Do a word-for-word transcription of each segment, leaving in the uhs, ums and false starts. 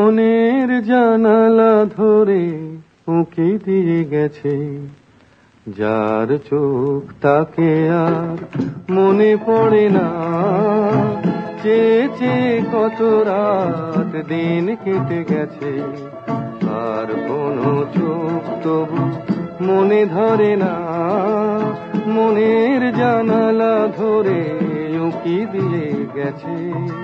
মনের জানালা ধরে উঁকি দিয়ে গেছে, যার চোখ তাকে আর মনে পড়ে না। চেয়ে চেয়ে কত রাত দিন কেটে গেছে, আর কোনো চোখ তবু মনে ধরে না। মনের জানালা ধরে উঁকি দিয়ে গেছে।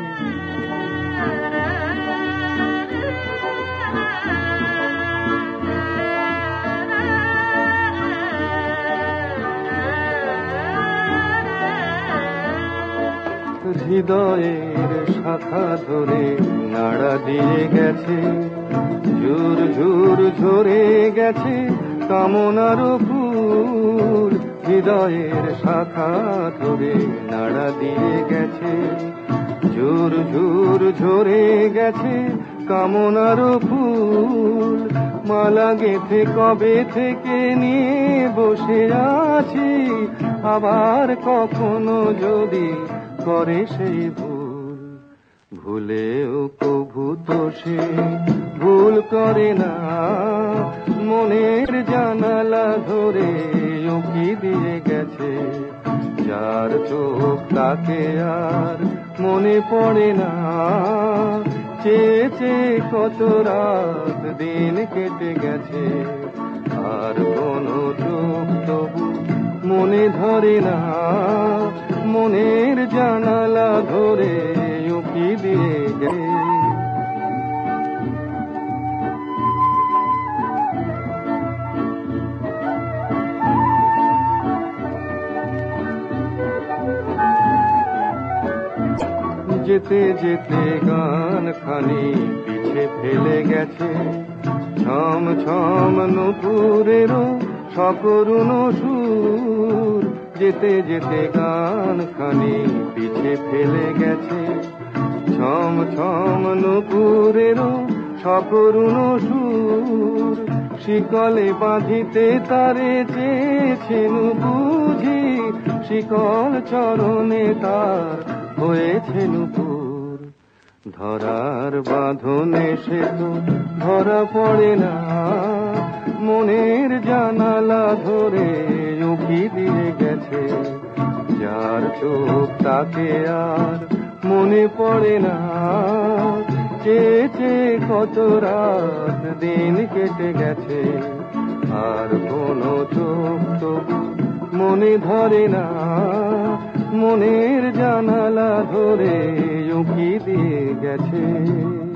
হৃদয়ের শাখা ধরে নাড়া দিয়ে গেছে, ঝুর ঝুর ঝরে গেছে কামনার ফুল। হৃদয়ের শাখা ধরে নাড়া দিয়ে গেছে, ঝুর ঝুর ঝরে গেছে কামনার ফুল। মালা গেঁথে কবে থেকে নিয়ে বসে আছি, আবার কখনো যদি করে সেই ভুল। ভুলেও কভু তো সে ভুল করে না, মনের জানালা ধরে উঁকি দিয়ে গেছে, যার চোখ তাকে আর মনে পড়ে না। চেয়ে চেয়ে কত রাত দিন কেটে গেছে, আর কোনো চোখ তবু মনে ধরে না। মনের জানালা ধরে উঁকি দিয়ে গেছে। যেতে যেতে গান খানি পিছে ফেলে গেছে, ছম ছম নুপুরেরও সকরুণ সুর। যেতে যেতে গান খানি পিছে ফেলে গেছে, ছম ছম নুপুরেরও সকরুণ সুর। শিকলে বাঁধিতে তারে চেয়েছেন বুঝি, শিকল চরণে তার হয়েছে নূপুর। ধরার বাঁধনে সে তো ধরা পড়ে না, মনের জানালা ধরে উঁকি দিয়ে গেছে, যার চোখ তাকে আর মনে পড়ে না। চেয়ে চেয়ে কত রাত দিন কেটে গেছে, আর কোনো চোখ তবু মনে ধরে না। মনের জানালা ধরে উঁকি দিয়ে গেছে।